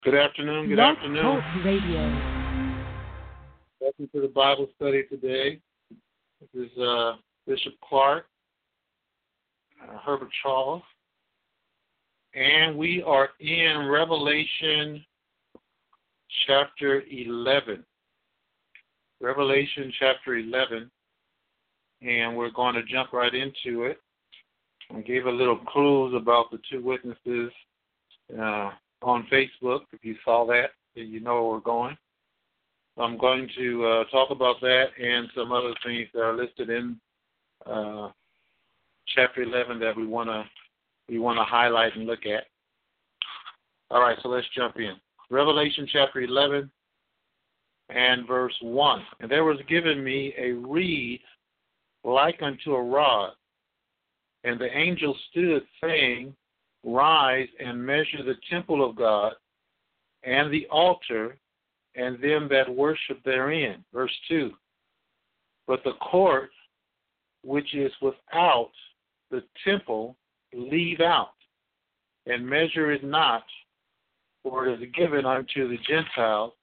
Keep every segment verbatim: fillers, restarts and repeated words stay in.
Good afternoon. Good Blog afternoon. Talk Radio. Welcome to the Bible study today. This is uh, Bishop Clark, uh, Herbert Charles, and we are in Revelation chapter eleven. Revelation chapter eleven, and we're going to jump right into it. I gave a little clues about the two witnesses uh, on Facebook. If you saw that, then you know where we're going. I'm going to uh, talk about that and some other things that are listed in uh, chapter eleven that we want to we want to highlight and look at. All right, so let's jump in. Revelation chapter eleven and verse one. And there was given me a reed like unto a rod, and the angel stood, saying, Rise and measure the temple of God, and the altar, and them that worship therein. Verse two. But the court which is without the temple leave out, and measure it not, for it is given unto the Gentiles,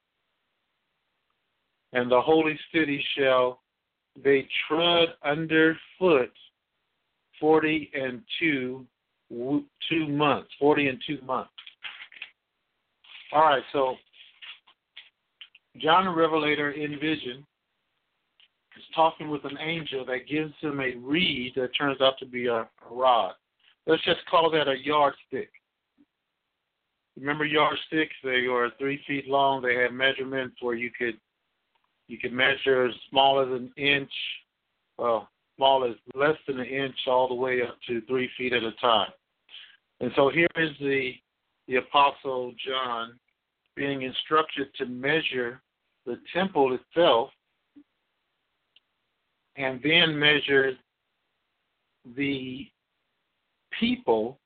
and the holy city shall they tread under foot forty and two two months. Forty and two months. All right, so John the Revelator in vision is talking with an angel that gives him a reed that turns out to be a, a rod. Let's just call that a yardstick. Remember yardsticks? They are three feet long. They have measurements where you could you could measure as small as an inch, well, small as less than an inch, all the way up to three feet at a time. And so here is the the Apostle John being instructed to measure the temple itself, and then measure the people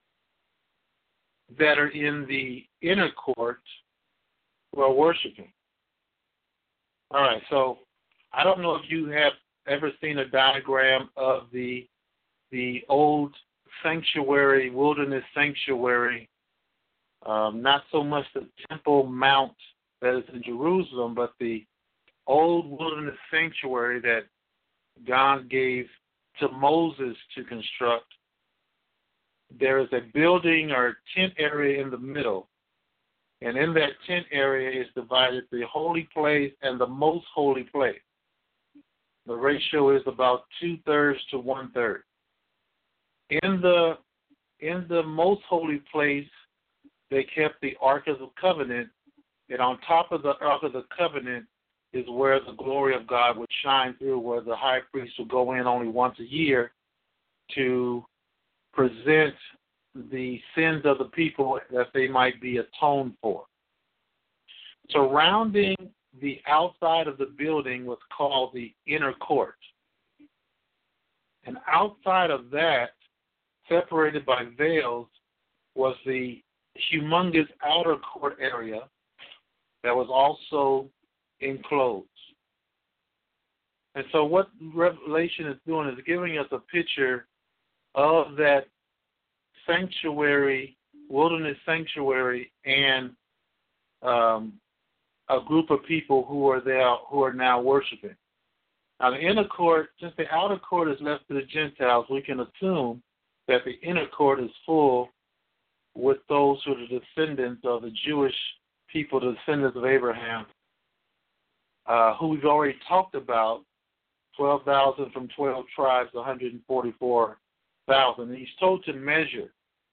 that are in the inner court who are worshiping. All right, so I don't know if you have ever seen a diagram of the the old sanctuary, wilderness sanctuary, um, not so much the Temple Mount that is in Jerusalem, but the old wilderness sanctuary that God gave to Moses to construct. There is a building or tent area in the middle, and in that tent area is divided the holy place and the most holy place. The ratio is about two-thirds to one-third. In the in the most holy place, they kept the Ark of the Covenant, and on top of the Ark of the Covenant is where the glory of God would shine through, where the high priest would go in only once a year to present the sins of the people that they might be atoned for. Surrounding the outside of the building was called the inner court. And outside of that, separated by veils, was the humongous outer court area that was also enclosed. And so what Revelation is doing is giving us a picture of that sanctuary, wilderness sanctuary, and um, a group of people who are there, who are now worshiping. Now, the inner court, since the outer court is left to the Gentiles, we can assume that the inner court is full with those who are the descendants of the Jewish people, the descendants of Abraham, uh, who we've already talked about, twelve thousand from twelve tribes, one hundred forty-four thousand. And he's told to measure.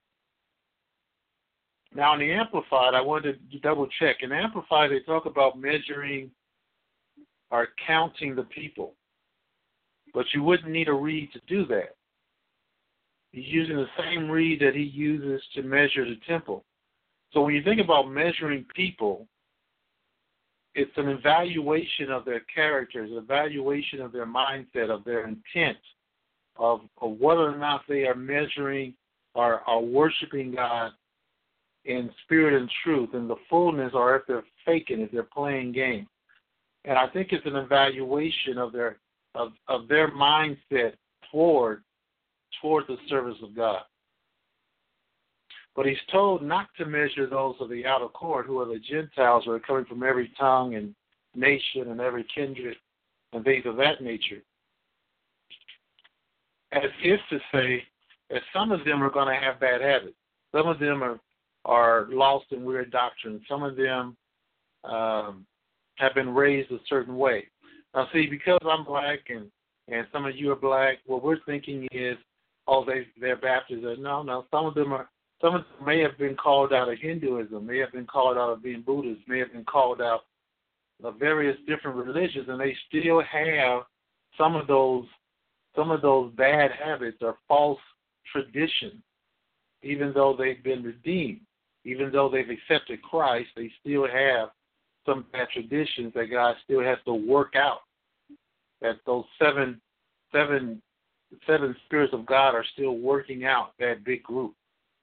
Now, in the Amplified, I wanted to double check. In Amplified, they talk about measuring or counting the people. But you wouldn't need a reed to do that. He's using the same reed that he uses to measure the temple. So when you think about measuring people, it's an evaluation of their characters, an evaluation of their mindset, of their intent, of, of whether or not they are measuring or are worshiping God in spirit and truth, in the fullness, or if they're faking it, they're playing games. And I think it's an evaluation of their of, of their mindset toward toward the service of God. But he's told not to measure those of the outer court, who are the Gentiles, who are coming from every tongue and nation and every kindred and things of that nature. As if to say that some of them are going to have bad habits. Some of them are, are lost in weird doctrines. Some of them um, have been raised a certain way. Now, see, because I'm black and, and some of you are black, what we're thinking is, oh, they, they're Baptists. No, no, some of them are, some of them may have been called out of Hinduism, may have been called out of being Buddhist, may have been called out of various different religions, and they still have some of those some of those bad habits or false traditions. Even though they've been redeemed, even though they've accepted Christ, they still have some bad traditions that God still has to work out. That those seven, seven, seven spirits of God are still working out that big group.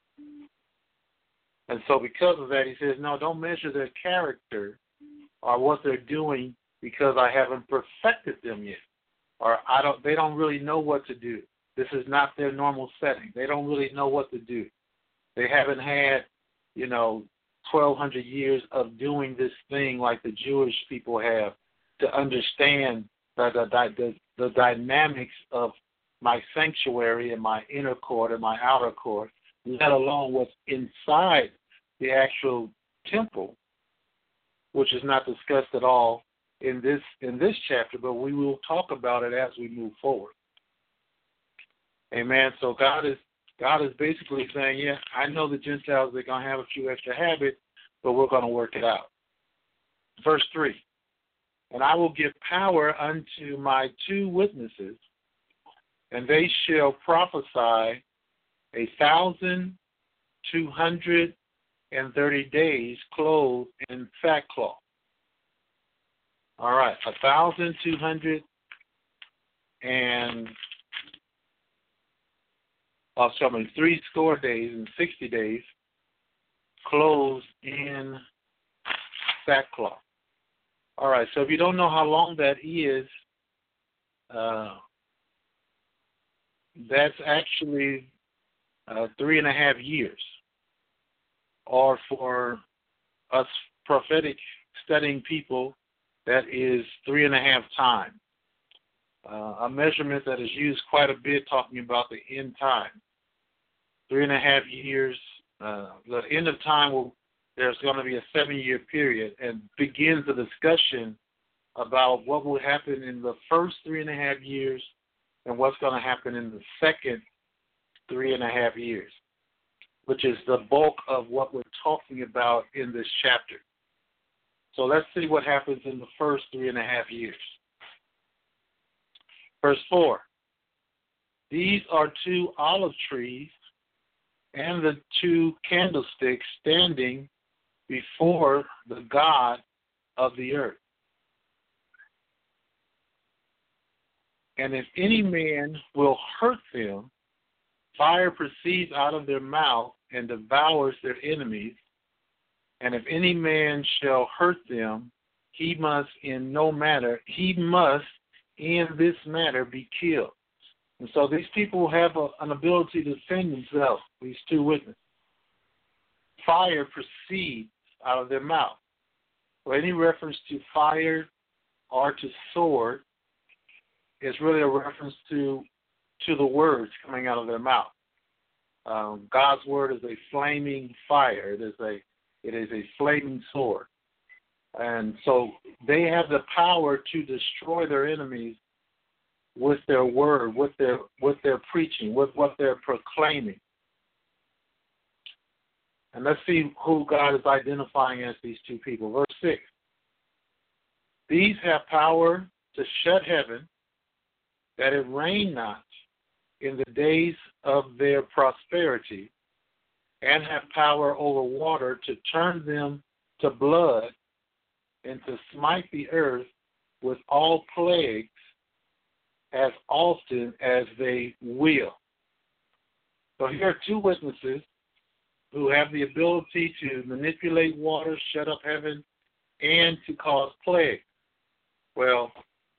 And so because of that, he says, no, don't measure their character or what they're doing because I haven't perfected them yet. Or I don't. They don't really know what to do. This is not their normal setting. They don't really know what to do. They haven't had, you know, twelve hundred years of doing this thing like the Jewish people have to understand the, the, the, the dynamics of my sanctuary and my inner court and my outer court, let alone what's inside the actual temple, which is not discussed at all in this in this chapter, but we will talk about it as we move forward. Amen. So God is God is basically saying, yeah, I know the Gentiles, they're going to have a few extra habits, but we're going to work it out. Verse three, and I will give power unto my two witnesses, and they shall prophesy a thousand two hundred and thirty days clothed in sackcloth. All right, a thousand two hundred and oh, sorry, three score days and sixty days clothed in sackcloth. All right, so if you don't know how long that is, uh, that's actually uh, three and a half years. Or for us prophetic studying people, that is three and a half time. Uh, a measurement that is used quite a bit talking about the end time. Three and a half years. Uh, the end of time, will, there's going to be a seven-year period and begins a discussion about what will happen in the first three and a half years and what's going to happen in the second three and a half years, which is the bulk of what we're talking about in this chapter. So let's see what happens in the first three and a half years. Verse four, these are two olive trees and the two candlesticks standing before the God of the earth. And if any man will hurt them, fire proceeds out of their mouth and devours their enemies. And if any man shall hurt them, he must in no manner, he must in this manner be killed. And so these people have a, an ability to defend themselves, these two witnesses. Fire proceeds out of their mouth. Or any reference to fire or to sword is really a reference to to the words coming out of their mouth. Um, God's word is a flaming fire. It is a it is a flaming sword. And so they have the power to destroy their enemies with their word, with their with their preaching, with what they're proclaiming. And let's see who God is identifying as these two people. Verse six. These have power to shut heaven, that it rain not in the days of their prosperity, and have power over water to turn them to blood and to smite the earth with all plagues as often as they will. So here are two witnesses who have the ability to manipulate water, shut up heaven, and to cause plague. Well,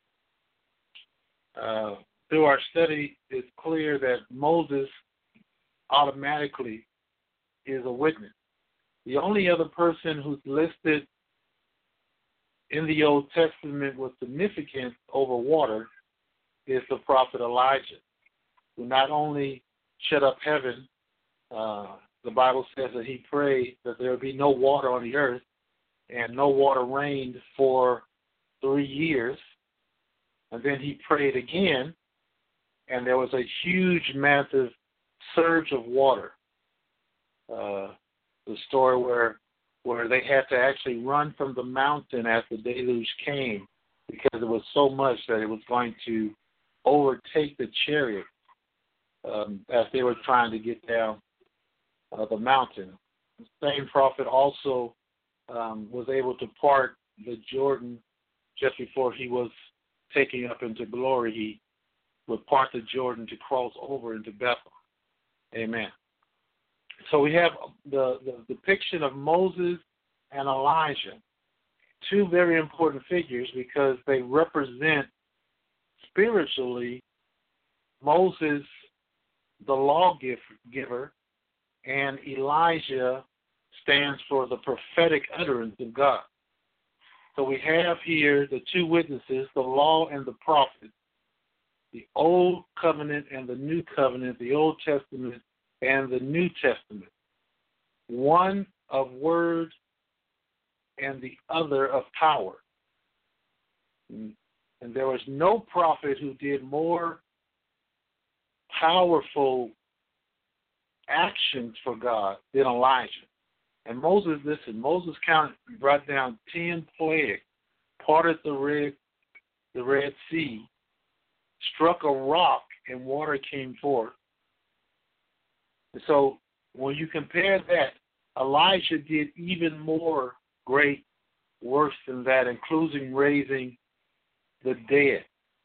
uh, through our study, it's clear that Moses automatically is a witness. The only other person who's listed in the Old Testament with significance over water is the prophet Elijah, who not only shut up heaven, uh, the Bible says that he prayed that there would be no water on the earth, and no water rained for three years. And then he prayed again, and there was a huge, massive surge of water. Uh, the story where where they had to actually run from the mountain as the deluge came because it was so much that it was going to overtake the chariot um, as they were trying to get down uh, the mountain. The same prophet also um, was able to part the Jordan just before he was taken up into glory. He would part the Jordan to cross over into Bethel. Amen. So we have the, the depiction of Moses and Elijah, two very important figures because they represent spiritually Moses, the lawgiver, and Elijah stands for the prophetic utterance of God. So we have here the two witnesses, the law and the prophet, the Old Covenant and the New Covenant, the Old Testament and the New Testament, one of word and the other of power. And there was no prophet who did more powerful actions for God than Elijah. And Moses, listen, Moses counted, brought down ten plagues, parted the red, the Red Sea, struck a rock, and water came forth. So when you compare that, Elijah did even more great works than that, including raising the dead.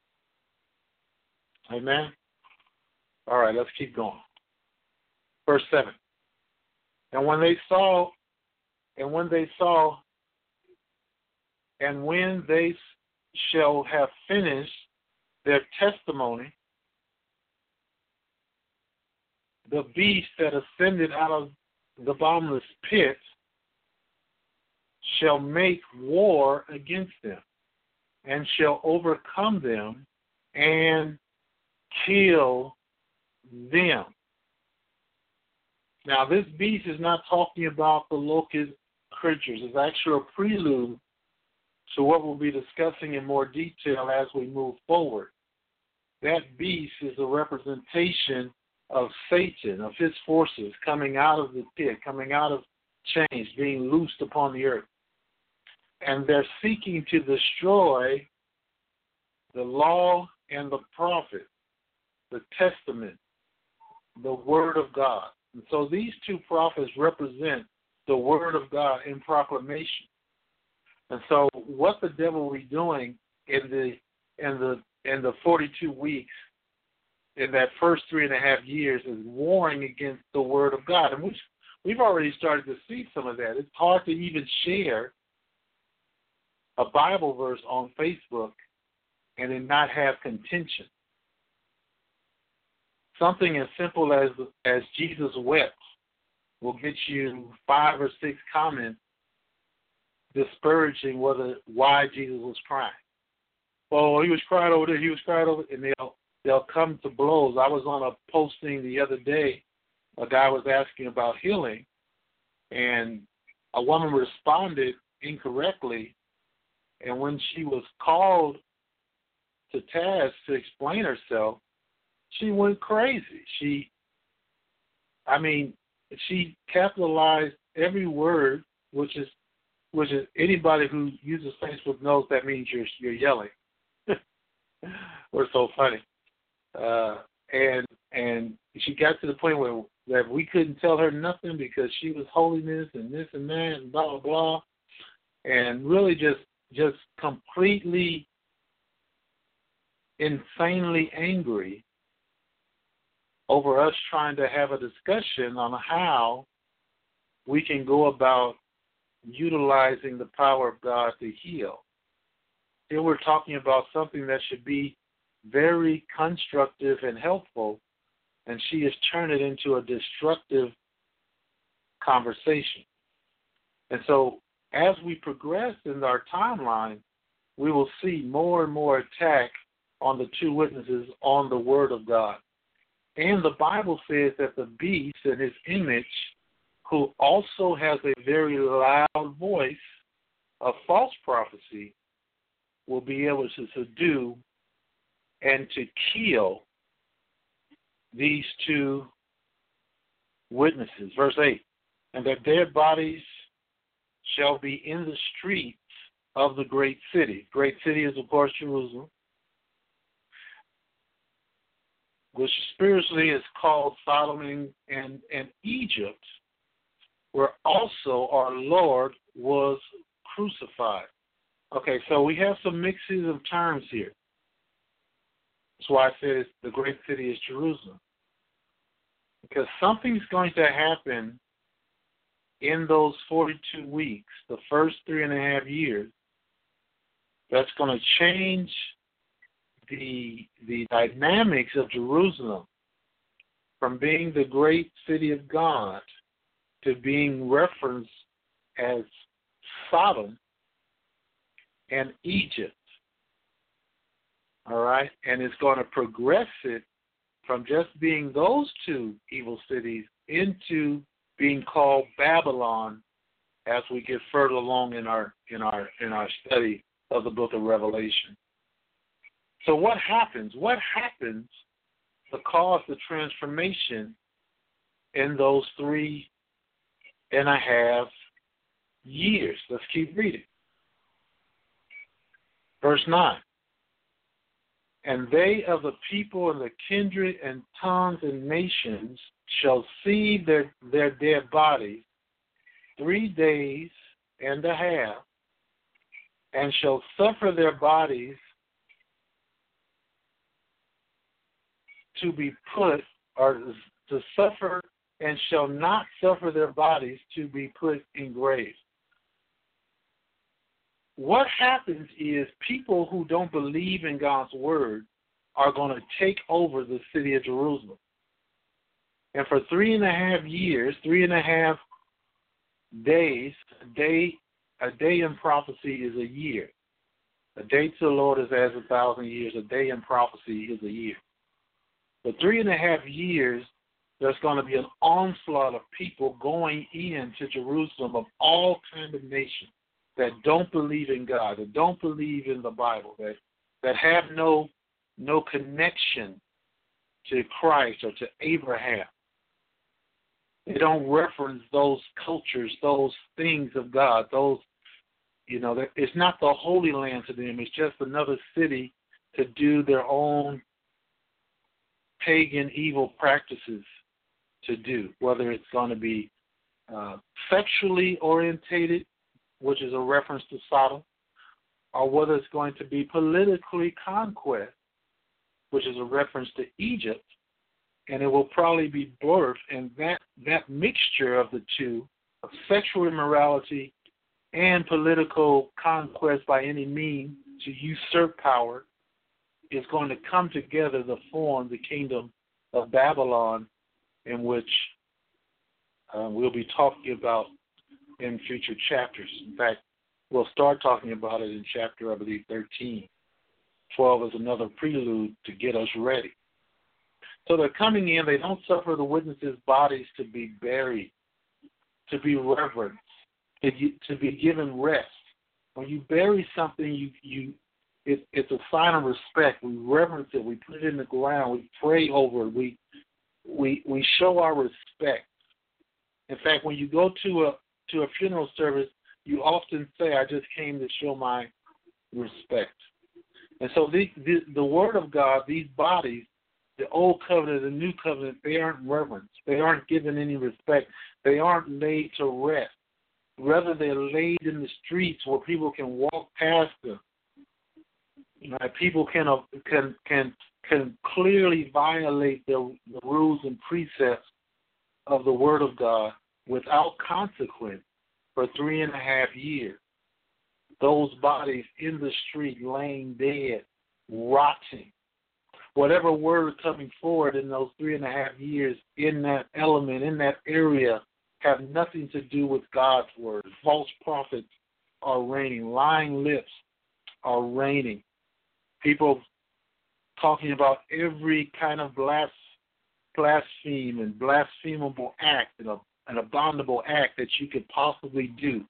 Amen? All right, let's keep going. Verse seven. And when they saw, and when they saw, and when they shall have finished their testimony, the beast that ascended out of the bottomless pit shall make war against them, and shall overcome them and kill them. Now, this beast is not talking about the locust creatures. It's actually a prelude to what we'll be discussing in more detail as we move forward. That beast is a representation of Satan, of his forces coming out of the pit, coming out of chains, being loosed upon the earth. And they're seeking to destroy the law and the prophet, the testament, the word of God. And so these two prophets represent the word of God in proclamation. And so what the devil will be doing in the in the in the forty-two weeks, in that first three and a half years, is warring against the word of God. And we've, we've already started to see some of that. It's hard to even share a Bible verse on Facebook and then not have contention. Something as simple as as Jesus wept will get you five or six comments disparaging whether why Jesus was crying. Oh, he was crying over there, he was crying over, and they'll they'll come to blows. I was on a posting the other day. A guy was asking about healing, and a woman responded incorrectly. And when she was called to task to explain herself, she went crazy. She, I mean, she capitalized every word, which is, which is anybody who uses Facebook knows that means you're you're yelling. We're so funny, uh, and and she got to the point where that we couldn't tell her nothing because she was holiness and this and that and blah blah blah, and really just just completely insanely angry over us trying to have a discussion on how we can go about utilizing the power of God to heal. Here we're talking about something that should be very constructive and helpful, and she has turned it into a destructive conversation. And so as we progress in our timeline, we will see more and more attack on the two witnesses on the Word of God. And the Bible says that the beast and his image, who also has a very loud voice of false prophecy, will be able to subdue and to kill these two witnesses. Verse eight, and their dead bodies shall be in the streets of the great city. Great city is, of course, Jerusalem, which spiritually is called Sodom and, and, and Egypt, where also our Lord was crucified. Okay, so we have some mixes of terms here. That's why I said it's, the great city is Jerusalem. Because something's going to happen in those forty-two weeks, the first three and a half years, that's going to change the the dynamics of Jerusalem from being the great city of God to being referenced as Sodom and Egypt. All right? And it's going to progress it from just being those two evil cities into being called Babylon as we get further along in our in our in our study of the book of Revelation. So what happens? What happens to cause the transformation in those three and a half years? Let's keep reading. Verse nine. And they of the people and the kindred and tongues and nations shall see their, their dead bodies three days and a half, and shall suffer their bodies to be put, or to suffer, and shall not suffer their bodies to be put in graves. What happens is people who don't believe in God's word are going to take over the city of Jerusalem. And for three and a half years, three and a half days, a day, a day in prophecy is a year. A day to the Lord is as a thousand years. A day in prophecy is a year. For three and a half years, there's going to be an onslaught of people going into Jerusalem of all kinds of nations that don't believe in God, that don't believe in the Bible, that that have no no connection to Christ or to Abraham. They don't reference those cultures, those things of God, those, you know, it's not the Holy Land to them. It's just another city to do their own pagan evil practices to do, whether it's going to be uh, sexually orientated, which is a reference to Sodom, or whether it's going to be politically conquest, which is a reference to Egypt, and it will probably be birthed, and that, that mixture of the two, of sexual immorality and political conquest by any means to usurp power, is going to come together to form the kingdom of Babylon, in which uh, we'll be talking about in future chapters. In fact, we'll start talking about it in chapter, I believe, thirteen. twelve is another prelude to get us ready. So they're coming in. They don't suffer the witnesses' bodies to be buried, to be reverenced, to, to be given rest. When you bury something, you you it, it's a sign of respect. We reverence it. We put it in the ground. We pray over it. We we we show our respect. In fact, when you go to a to a funeral service, you often say, "I just came to show my respect." And so the, the, the Word of God, these bodies, the Old Covenant, the New Covenant, they aren't reverenced. They aren't given any respect. They aren't laid to rest. Rather, they're laid in the streets where people can walk past them. You know, people can uh, can can can clearly violate the, the rules and precepts of the Word of God without consequence for three and a half years. Those bodies in the street laying dead, rotting. Whatever word coming forward in those three and a half years in that element, in that area, have nothing to do with God's word. False prophets are reigning. Lying lips are reigning. People talking about every kind of blas- blaspheme and blasphemable act and a, an abominable act that you could possibly do.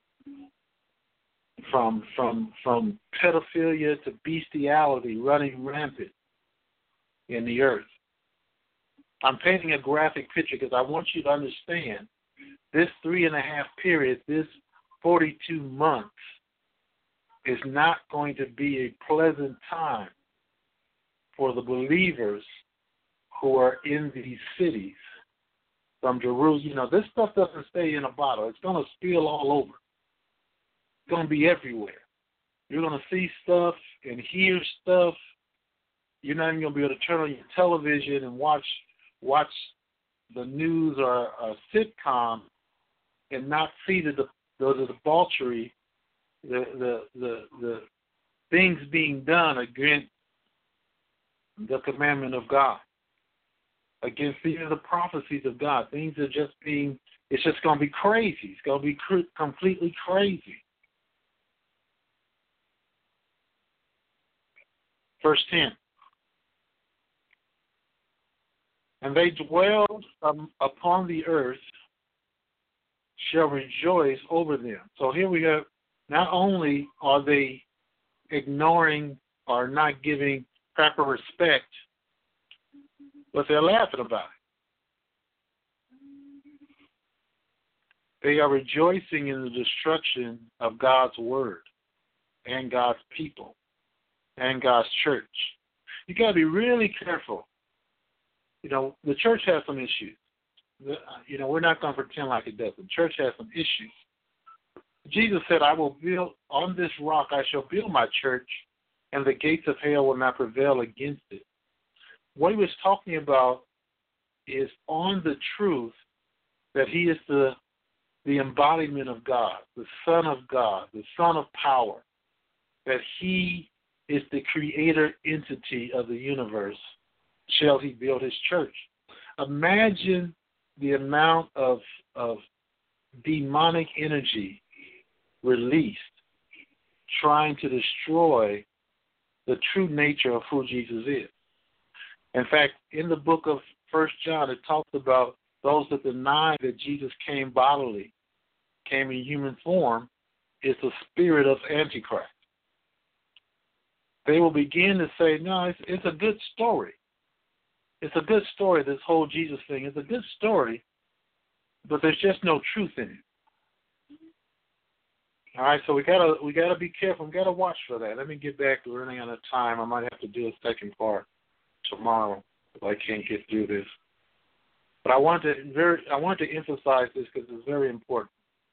From from from pedophilia to bestiality running rampant in the earth. I'm painting a graphic picture because I want you to understand this three and a half period, this forty-two months, is not going to be a pleasant time for the believers who are in these cities from Jerusalem. You know, this stuff doesn't stay in a bottle. It's going to spill all over. It's going to be everywhere. You're going to see stuff and hear stuff. You're not even going to be able to turn on your television and watch watch the news or a sitcom and not see the the, the debauchery, the, the the the things being done against the commandment of God, against even the prophecies of God. Things are just being, it's just going to be crazy. It's going to be cr- completely crazy. Verse ten. And they dwelled um, upon the earth shall rejoice over them. So here we go. Not only are they ignoring or not giving proper respect, but they're laughing about it. They are rejoicing in the destruction of God's word and God's people and God's church. You got to be really careful. You know, the church has some issues. You know, we're not going to pretend like it doesn't. The church has some issues. Jesus said, I will build, on this rock I shall build my church, and the gates of hell will not prevail against it. What he was talking about is on the truth that he is the, the embodiment of God, the Son of God, the Son of power, that he is the creator entity of the universe. Shall he build his church? Imagine the amount of of demonic energy released trying to destroy the true nature of who Jesus is. In fact, in the book of First John, it talks about those that deny that Jesus came bodily, came in human form, is the spirit of Antichrist. They will begin to say, no, it's, it's a good story. It's a good story, this whole Jesus thing. It's a good story, but there's just no truth in it. All right, so we gotta we gotta be careful. We gotta watch for that. Let me get back to running out of time. I might have to do a second part tomorrow if I can't get through this. But I want to very I want to emphasize this because it's very important.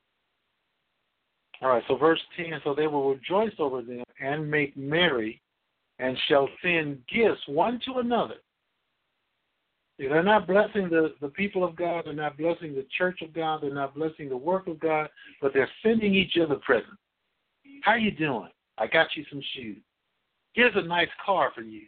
All right, so verse ten. So they will rejoice over them and make merry, and shall send gifts one to another. They're not blessing the, the people of God. They're not blessing the church of God. They're not blessing the work of God. But they're sending each other presents. How you doing? I got you some shoes. Here's a nice car for you.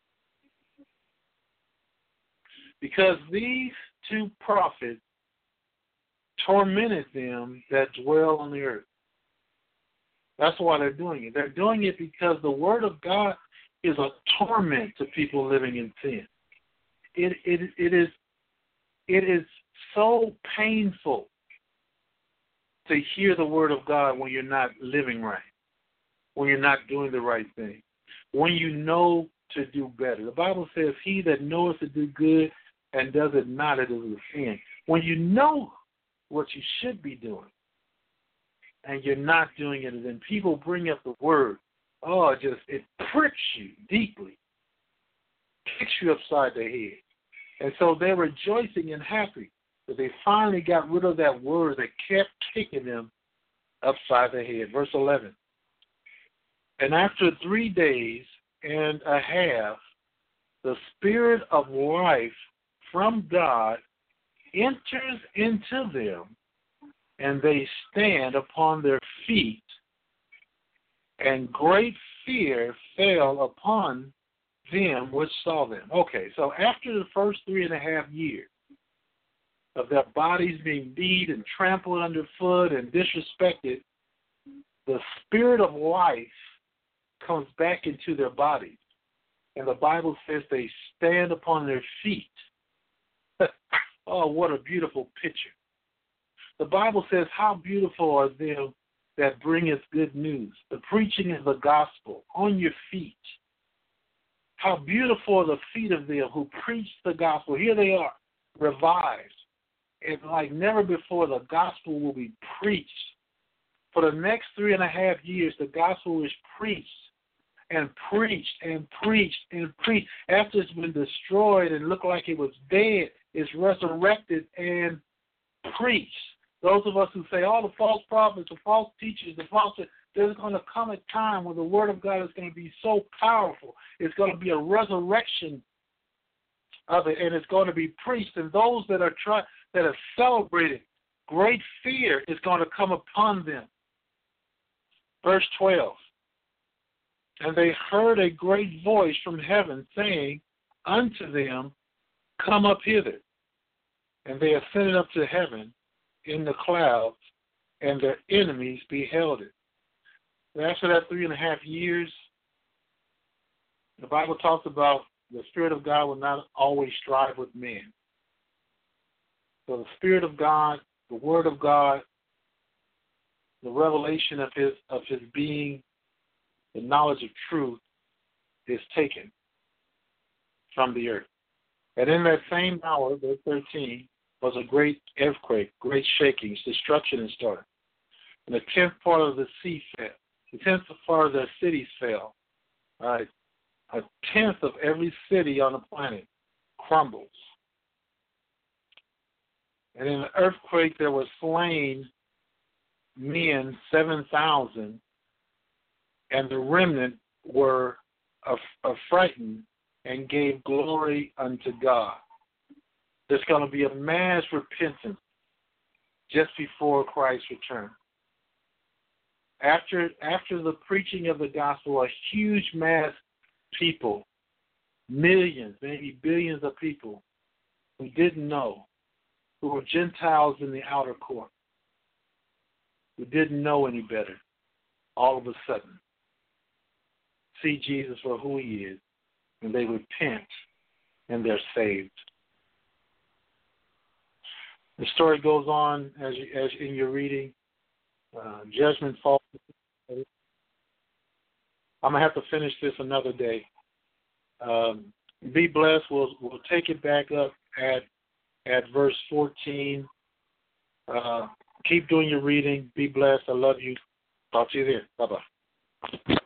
Because these two prophets tormented them that dwell on the earth. That's why they're doing it. They're doing it because the word of God is a torment to people living in sin. It it it is it is so painful to hear the word of God when you're not living right, when you're not doing the right thing, when you know to do better. The Bible says, he that knoweth to do good and does it not, it is a sin. When you know what you should be doing and you're not doing it, and then people bring up the word, oh, it just, it pricks you deeply, kicks you upside the head. And so they're rejoicing and happy that they finally got rid of that word that kept kicking them upside the head. Verse eleven. And after three days and a half, the Spirit of life from God enters into them, and they stand upon their feet, and great fear fell upon them which saw them. Okay, so after the first three and a half years of their bodies being beat and trampled underfoot and disrespected, the spirit of life comes back into their bodies. And the Bible says they stand upon their feet. Oh, what a beautiful picture. The Bible says, how beautiful are them that bringeth good news, the preaching of the gospel on your feet. How beautiful are the feet of them who preach the gospel. Here they are, revived. And like never before, the gospel will be preached. For the next three and a half years, the gospel is preached and preached and preached and preached. After it's been destroyed and looked like it was dead, it's resurrected and preached. Those of us who say, all the false prophets, the false teachers, the false, there's going to come a time when the word of God is going to be so powerful. It's going to be a resurrection of it, and it's going to be preached. And those that are try, that are celebrating, great fear is going to come upon them. Verse twelve. And they heard a great voice from heaven saying unto them, come up hither. And they ascended up to heaven in the clouds, and their enemies beheld it. And after that three and a half years, the Bible talks about the Spirit of God will not always strive with men. So the Spirit of God, the Word of God, the revelation of His of His being, the knowledge of truth is taken from the earth. And in that same hour, verse thirteen, was a great earthquake, great shakings, destruction and started. And the tenth part of the sea fell. The tenth part of the cities fell. All right. A tenth of every city on the planet crumbles. And in the earthquake there were slain men, seven thousand, and the remnant were affrighted and gave glory unto God. There's going to be a mass repentance just before Christ's return. After, after the preaching of the gospel, a huge mass people, millions, maybe billions of people who didn't know, who were Gentiles in the outer court, who didn't know any better, all of a sudden see Jesus for who He is, and they repent, and they're saved. The story goes on as you, as in your reading. Uh, judgment falls. I'm gonna have to finish this another day. Um, be blessed. We'll we'll take it back up at at verse fourteen. Uh, keep doing your reading. Be blessed. I love you. Talk to you there. Bye bye.